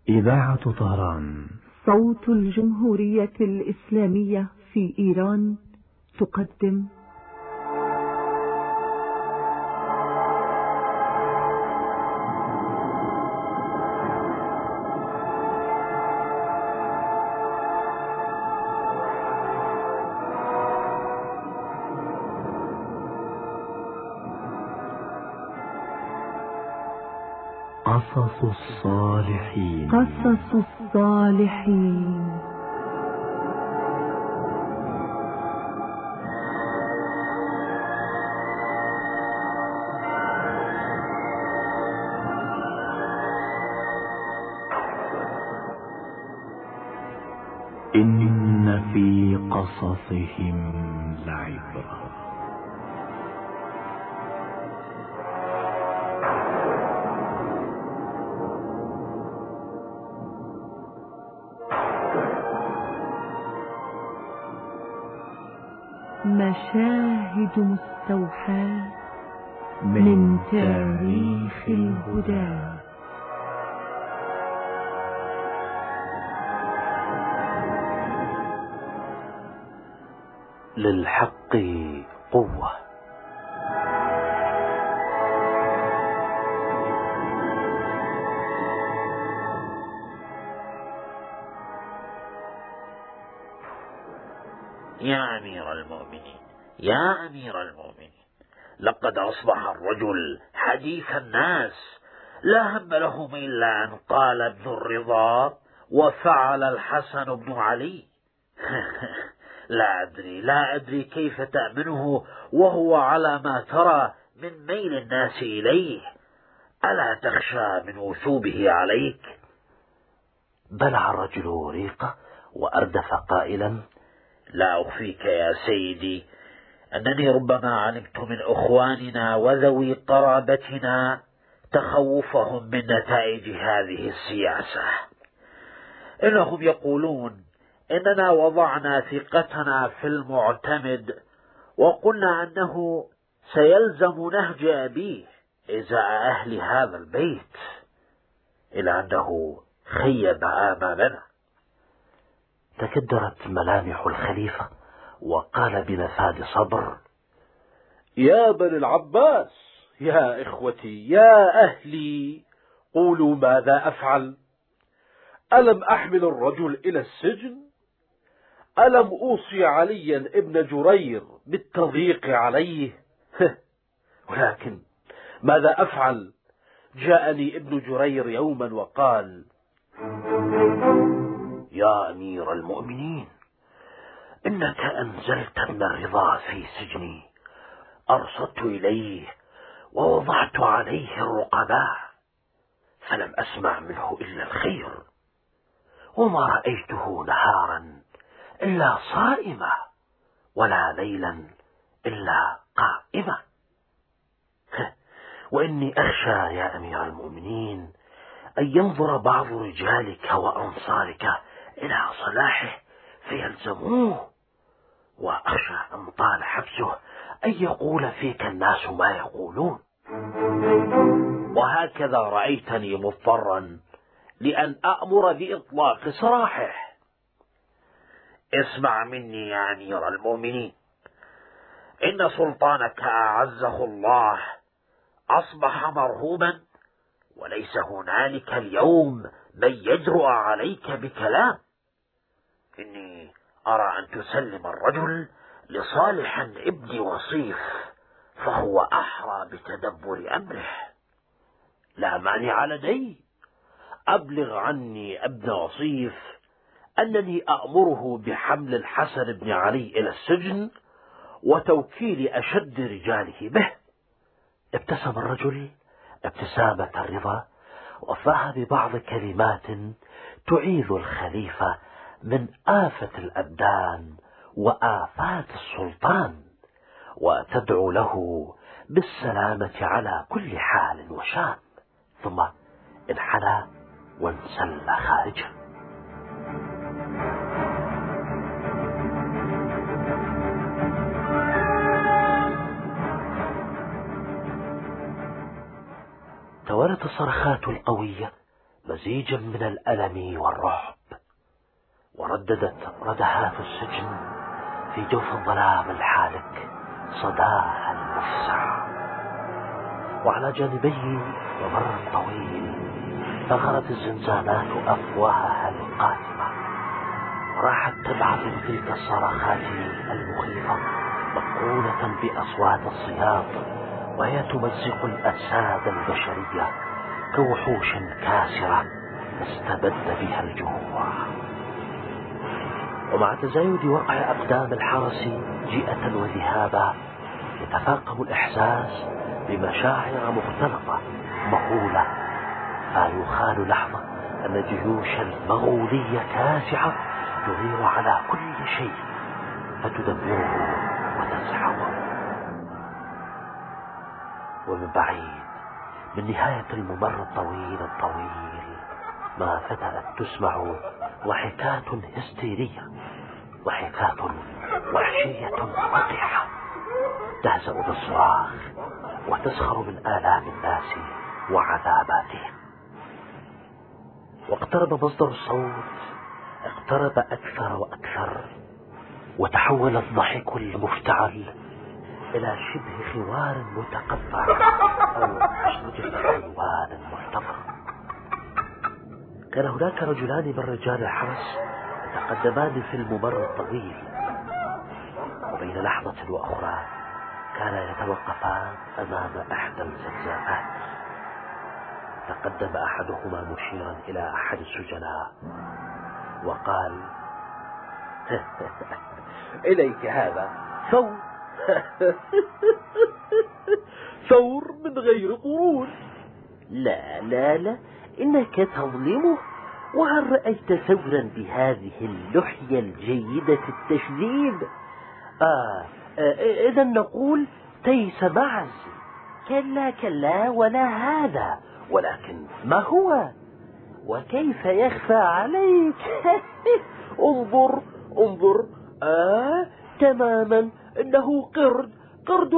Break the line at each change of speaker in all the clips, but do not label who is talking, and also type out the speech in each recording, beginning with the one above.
إذاعة طهران
صوت الجمهورية الإسلامية في إيران تقدم
قصص الصالحين.
قصص الصالحين.
إن في قصصهم لعبرة.
مشاهد مستوحاة من تاريخ الهدى.
للحق قوة.
يا أمير المؤمنين، يا أمير المؤمنين، لقد أصبح الرجل حديث الناس، لا هم لهم إلا أن قال ابن الرضا وفعل الحسن بن علي. لا أدري كيف تأمنه وهو على ما ترى من ميل الناس إليه. ألا تخشى من وثوبه عليك؟
بلع الرجل ريقه وأردف قائلا:
لا أخفيك يا سيدي أنني ربما علمت من أخواننا وذوي قرابتنا تخوفهم من نتائج هذه السياسة. إنهم يقولون إننا وضعنا ثقتنا في المعتمد وقلنا أنه سيلزم نهج أبيه إزاء أهل هذا البيت، إلى أنه خيب آمالنا.
تكدرت ملامح الخليفة وقال بنفاد صبر:
يا بني العباس، يا إخوتي، يا أهلي، قولوا ماذا أفعل؟ ألم أحمل الرجل إلى السجن؟ ألم أوصي عليا ابن جرير بالتضييق عليه؟ ولكن ماذا أفعل؟ جاءني ابن جرير يوما وقال:
يا أمير المؤمنين، إنك أنزلت ابن الرضا في سجني، أرصدت إليه ووضعت عليه الرقباء، فلم أسمع منه إلا الخير، وما رأيته نهارا إلا صائمة، ولا ليلا إلا قائمة. وإني أخشى يا أمير المؤمنين أن ينظر بعض رجالك وأنصارك إلى صلاحه فيلزموه، وأخشى أن طال حبسه أن يقول فيك الناس ما يقولون.
وهكذا رأيتني مضطرا لأن أأمر بإطلاق سراحه.
اسمع مني يا أمير المؤمنين، إن سلطانك أعزه الله أصبح مرهوبا، وليس هنالك اليوم من يجرؤ عليك بكلام. إني أرى أن تسلم الرجل لصالح ابن وصيف، فهو أحرى بتدبر أمره.
لا مانع لدي، أبلغ عني ابن وصيف أنني أأمره بحمل الحسن بن علي إلى السجن وتوكيل أشد رجاله به.
ابتسم الرجل ابتسامة الرضا وفاها ببعض كلمات تعيذ الخليفة من آفة الأبدان وآفات السلطان، وتدعو له بالسلامة على كل حال وشان، ثم انحنى وانسل خارجه. توالت الصرخات القوية
مزيجا من الألم والرعب، ورددت ردهات السجن في جوف الظلام الحالك صداها المفزع. وعلى جانبي ممر طويل ثغرت الزنزانات أفواهها القاتمة، وراحت تبعث تلك الصراخات المخيفة مقرونة بأصوات الصياط، وهي تمزق الأجساد البشرية كوحوش كاسرة استبد بها الجوع. ومع تزايد وقع أقدام الحرس جيئة وذهابا يتفاقم الإحساس بمشاعر مختلطة مهولة، فيخال لحظة أن الجيوش المغولية كاسحة تغير على كل شيء فتدمره وتسحقه. ومن بعيد من نهاية الممر الطويل ما فتأت تسمع ضحكات هستيرية، ضحكات وحشية وقحة تهزأ بالصراخ وتسخر من آلام الناس وعذاباتهم. واقترب مصدر الصوت، اقترب أكثر وأكثر، وتحول الضحك المفتعل إلى شبه خوار متقطع أو أشرجة حيوان محتضر. كان هناك رجلان من رجال الحرس يتقدمان في الممر الطويل، وبين لحظة وأخرى كانا يتوقفان أمام إحدى الزنزانات. تقدم أحدهما مشيرا إلى أحد السجناء وقال: إليك هذا ثور ثور من غير قرون.
لا لا لا، إنك تظلمه. وهل رأيت ثورا بهذه اللحية الجيدة التشذيب؟ إذا نقول تيس معز. كلا كلا ولا هذا، ولكن ما هو وكيف يخفى عليك؟ انظر انظر، تماما إنه قرد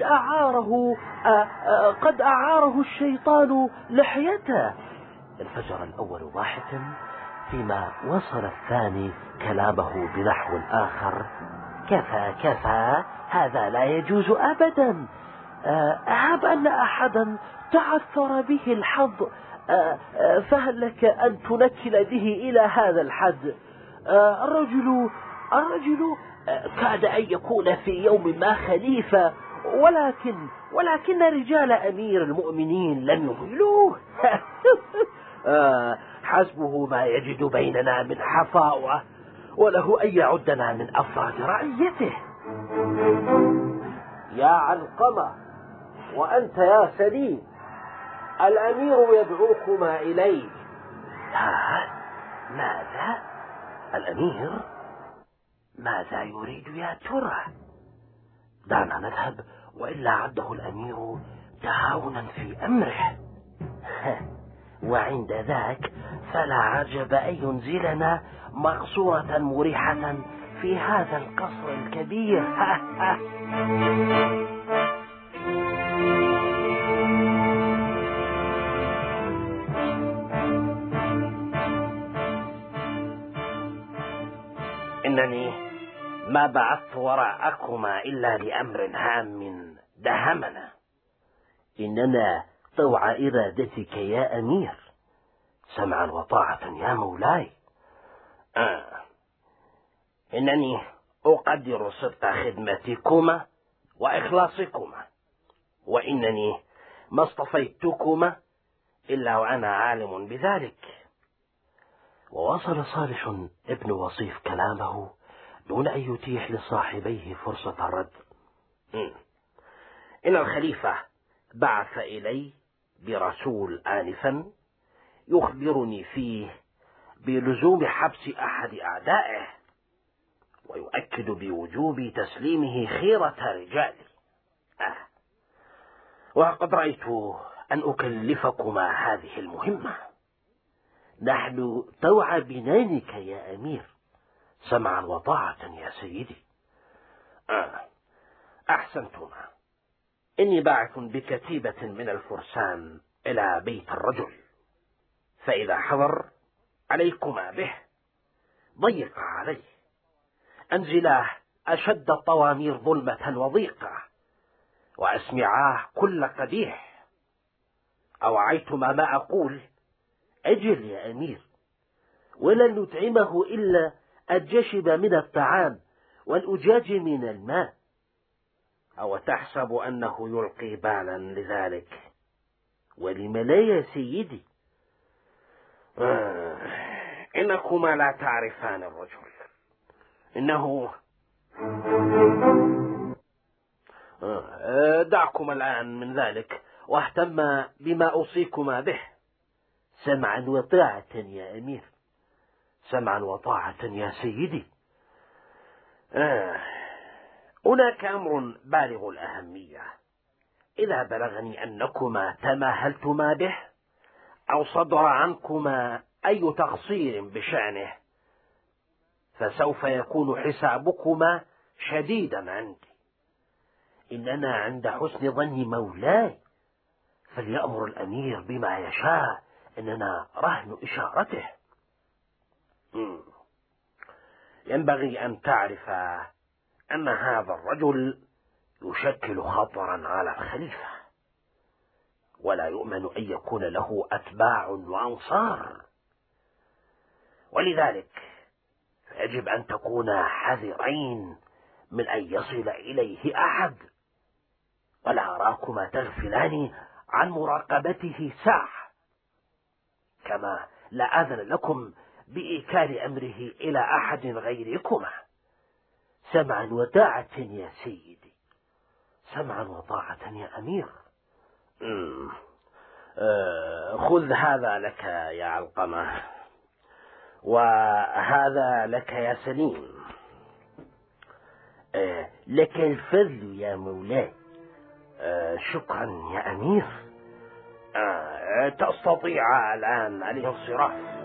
قد أعاره الشيطان لحيته. انفجر الأول ضاحكا، فيما وصل الثاني كلامه بنحو آخر: كفى كفى، هذا لا يجوز أبدا. هب أن أحدا تعثر به الحظ، فهل لك أن تنكل به إلى هذا الحد؟ الرجل كاد أن يكون في يوم ما خليفة، ولكن رجال أمير المؤمنين لم يهملوه. حسبه ما يجد بيننا من حفاوة، وله أن يعدنا من أفراد رعيته.
يا علقمة وأنت يا سليم، الأمير يدعوكما إليه.
ماذا؟ الأمير؟ ماذا يريد يا ترى؟ دعنا نذهب، وإلا عده الأمير تهاونا في أمره. وعند ذاك فلا عجب أن ينزلنا مقصورة مريحة في هذا القصر الكبير.
إنني ما بعثت وراءكما إلا لأمر هام دهمنا.
إننا طوع إرادتك يا أمير، سمعا وطاعة يا مولاي.
إنني أقدر صدق خدمتكما وإخلاصكما، وإنني ما اصطفيتكما إلا وأنا عالم بذلك.
وواصل صالح ابن وصيف كلامه دون أن يتيح لصاحبيه فرصة الرد.
إن الخليفة بعث إلي برسول آنفا يخبرني فيه بلزوم حبس أحد أعدائه، ويؤكد بوجوب تسليمه خيرة رجالي. وقد رأيت أن أكلفكما هذه المهمة.
نحن طوع بنانك يا أمير، سمعا وطاعة يا سيدي.
أحسنتما. إني باعث بكتيبة من الفرسان إلى بيت الرجل،
فإذا حضر عليكما به، ضيق عليه، أنزلاه أشد الطوامير ظلمة وضيقة، وأسمعاه كل قبيح. أوعيتما ما أقول؟ أجل يا أمير، ولن نطعمه إلا الجشب من الطعام والأجاج من الماء. أو تحسب أنه يلقي بالا لذلك؟ ولم لا يا سيدي؟ إنكما لا تعرفان الرجل، إنه دعكما الآن من ذلك واهتم بما أوصيكما به.
سمعا وطاعة يا أمير.
سمعا وطاعة يا سيدي. هناك أمر بالغ الأهمية. إذا بلغني أنكما تماهلتما به أو صدر عنكما أي تقصير بشأنه، فسوف يكون حسابكما شديدا عندي.
إننا عند حسن ظن مولاي، فليأمر الأمير بما يشاء، إننا رهن إشارته.
ينبغي أن تعرف أن هذا الرجل يشكل خطرا على الخليفة، ولا يؤمن أن يكون له أتباع وأنصار، ولذلك يجب أن تكون حذرين من أن يصل إليه أحد، ولا أراكما تغفلان عن مراقبته ساعة، كما لا أذن لكم بإيكال أمره إلى أحد غيركما.
سمعا وطاعة يا سيدي.
سمعا وطاعة يا أمير. خذ هذا لك يا علقمة، وهذا لك يا سليم.
لك الفضل يا مولاي.
شكرا يا أمير. تستطيع الآن الانصراف.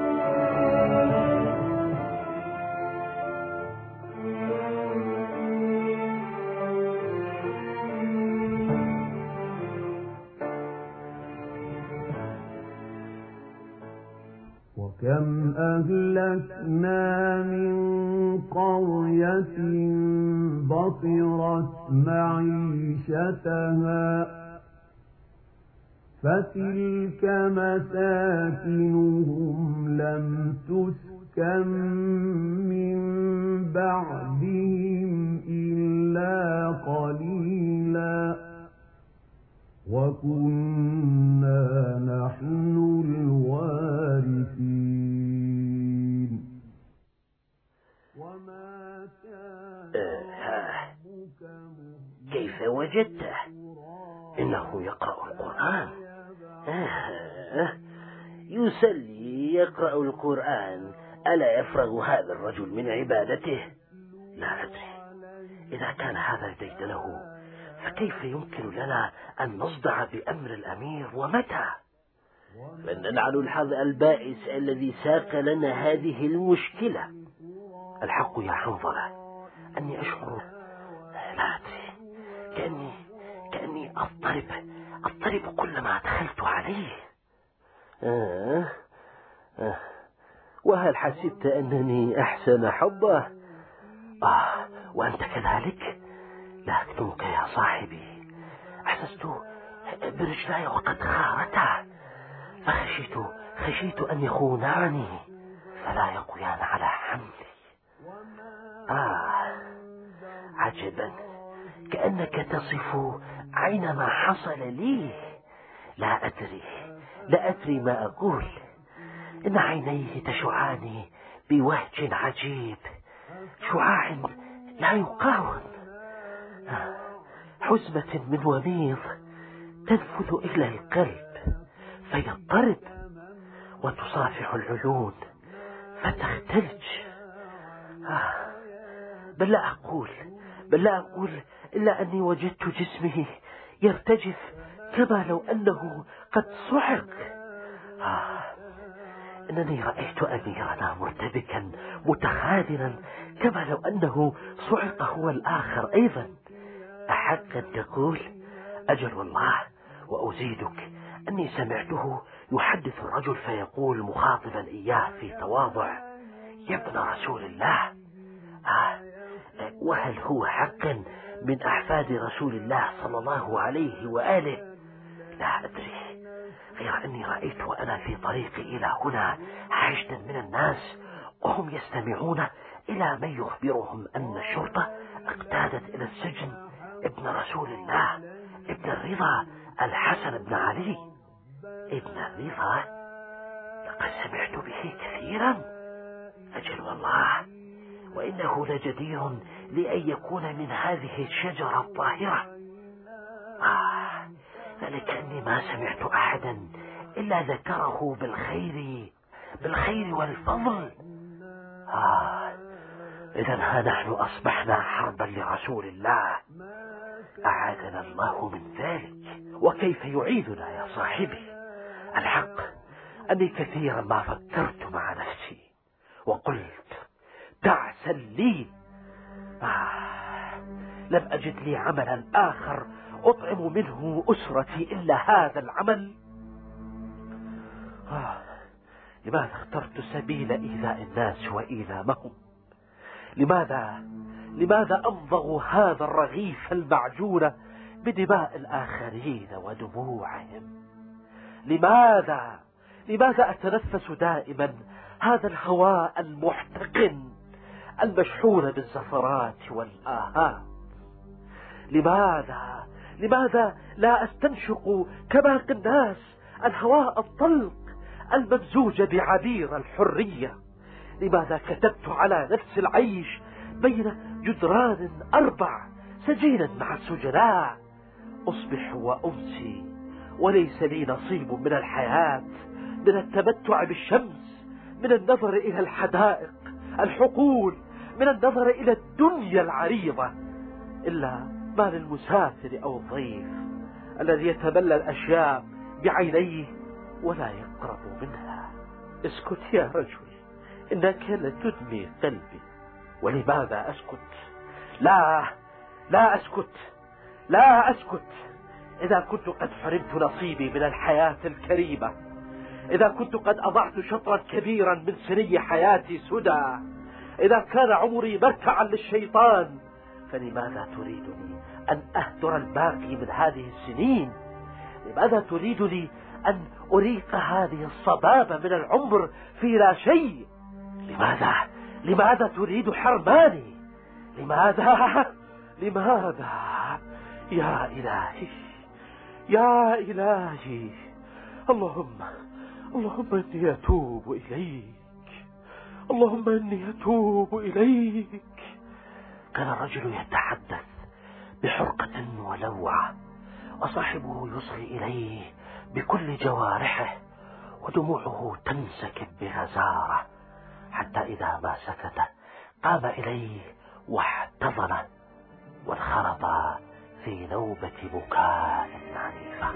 وكم أهلكنا من قرية بطرت معيشتها فتلك مساكنهم لم تسكن من بعدهم إلا قليلا وكنا نحن الوارثين. وما كان ربك
كيف وجدته؟ إنه يقرأ القرآن.
يصلي يقرأ القرآن. ألا يفرغ هذا الرجل من عبادته؟
لا أدري. إذا كان هذا ديدنه فكيف يمكن لنا أن نصدع بأمر الأمير ومتى؟
فننعل الحظ البائس الذي ساق لنا هذه المشكلة.
الحق يا حنظلة أني أشعر، لا أدري، كأني أضطرب كلما دخلت عليه.
وهل حسبت أنني أحسن حبه؟
وأنت كذلك؟ لا أكتمك يا صاحبي، أحسست برجلاي وقد خارتا، فخشيت أن يخوناني فلا يقويان على حملي. عجبا، كأنك تصف عين ما حصل لي. لا أدري ما أقول. إن عينيه تشعان بوهج عجيب، شعاع لا يقاوم، حزمة من وميض تنفذ إلى القلب فيضطرب، وتصافح العيون فتختلج. بل لا أقول إلا أني وجدت جسمه يرتجف كما لو أنه قد صعق. إنني رأيت أميرنا مرتبكا متخاذلا كما لو أنه صعق هو الآخر أيضا. أحقا تقول؟ أجل والله، وأزيدك أني سمعته
يحدث الرجل فيقول مخاطبا إياه في تواضع: يا ابن رسول الله، وهل هو حقا من أحفاد رسول الله صلى الله عليه وآله؟ لا أدري، غير أني رأيت وأنا في طريقي إلى هنا حشدا من الناس وهم يستمعون إلى من يخبرهم أن الشرطة اقتادت إلى السجن ابن رسول الله ابن الرضا الحسن بن علي. ابن الرضا؟ لقد سمعت به كثيرا. أجل والله، وإنه لجدير لأن يكون من هذه الشجرة الطاهرة. ذلك أني ما سمعت أحدا إلا ذكره بالخير والفضل. إذن ها نحن أصبحنا حربا لرسول الله، أعاذنا الله من ذلك. وكيف يعيذنا يا صاحبي؟ الحق أني كثيرا ما فكرت مع نفسي وقلت تعسا لي، لم أجد لي عملا آخر أطعم منه أسرتي إلا هذا العمل. لماذا اخترت سبيل إيذاء الناس وإيلامهم؟ لماذا أمضغ هذا الرغيف المعجون بدماء الآخرين ودموعهم؟ لماذا أتنفس دائما هذا الهواء المحتقن المشحون بالزفرات والآهات؟ لماذا لا أستنشق كباقي الناس الهواء الطلق الممزوج بعبير الحرية؟ لماذا كتبت على نفس العيش بين جدران 4 سجينا مع السجناء؟ أصبح وأمسي وليس لي نصيب من الحياة، من التمتع بالشمس، من النظر إلى الحدائق، الحقول، من النظر إلى الدنيا العريضة، إلا ما للمسافر أو الضيف الذي يتبلى الأشياء بعينيه ولا يقرب منها. اسكت يا رجل، إنك لتدمي قلبي. ولماذا أسكت؟ لا أسكت إذا كنت قد حرمت نصيبي من الحياة الكريمة، إذا كنت قد أضعت شطرا كبيرا من سني حياتي سدى، إذا كان عمري مرتعا للشيطان، فلماذا تريدني أن أهدر الباقي من هذه السنين؟ لماذا تريدني أن أريق هذه الصبابة من العمر في لا شيء؟ لماذا تريد حرماني؟ لماذا؟ يا إلهي، اللهم إني أتوب إليك. كان الرجل يتحدث بحرقة ولوعة، وصاحبه يصغي إليه بكل جوارحه، ودموعه تنسكب بغزارة، حتى إذا ما سكت قام إليه واحتضنه وانخرط في نوبة بكاء عنيفة.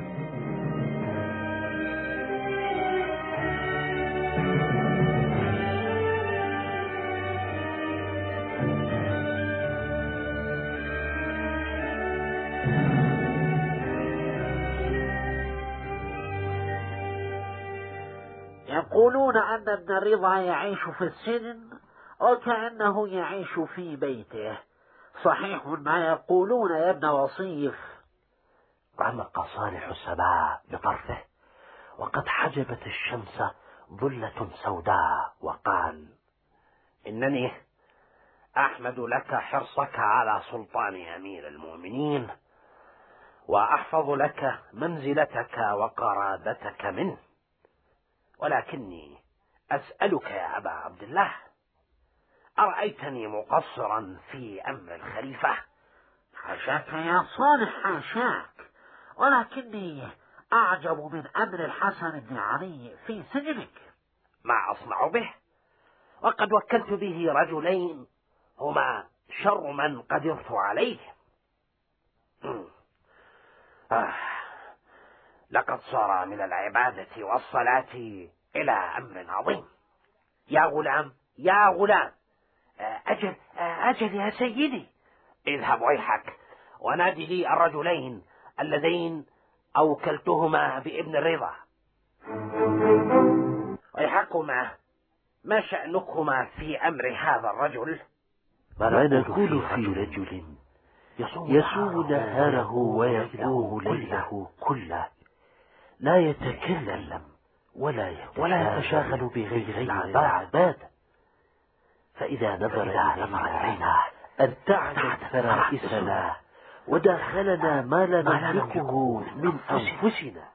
يقولون أن ابن الرضا يعيش في السجن وكأنه يعيش في بيته. صحيح ما يقولون يا ابن وصيف؟
رمق صالح السماء بطرفه وقد حجبت الشمس ظلة سوداء، وقال:
إنني أحمد لك حرصك على سلطان أمير المؤمنين، وأحفظ لك منزلتك وقرابتك منه، ولكني أسألك يا أبا عبد الله، أرأيتني مقصرا في أمر الخليفة؟
حاشاك يا صالح، حاشاك، ولكني أعجب من أمر الحسن بن علي في سجنك.
ما أصنع به؟ وقد وكلت به رجلين هما شر من قدرت عليه. لقد صار من العبادة والصلاة إلى أمر عظيم. يا غلام، أجل يا سيدي، اذهب ويحك ونادي لي الرجلين اللذين أوكلتهما بابن الرضا،
ويحكما، ما شأنكما في أمر هذا الرجل؟
ما نقول في رجل يصوم نهاره ويقوم ليله كله، لا يتكلم ولا يتشاغل بغير العباد، فإذا نظر إلينا ابتعدت فرائسنا ودخلنا ما لا نملكه من أنفسنا.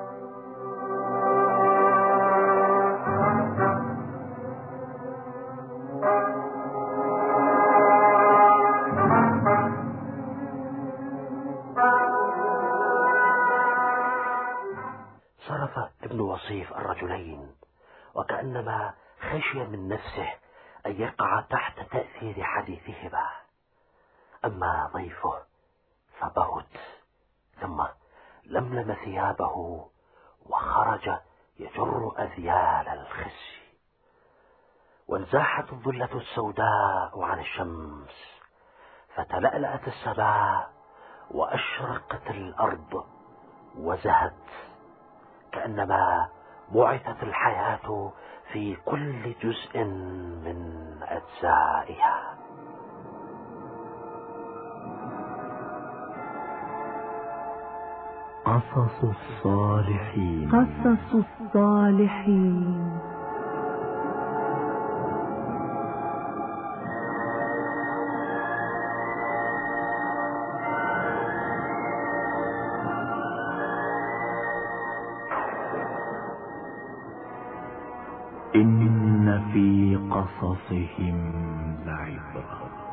صرف ابن وصيف الرجلين وكأنما خشي من نفسه أن يقع تحت تأثير حديثهما. أما ضيفه فبهت، ثم لملم ثيابه وخرج يجر أذيال الخزي. وانزاحت الظلة السوداء عن الشمس، فتلألأت السماء وأشرقت الأرض وزهت، كأنما بعثت الحياة في كل جزء من أجزائها.
قصص الصالحين.
قصص الصالحين.
إن في قصصهم لعبرة.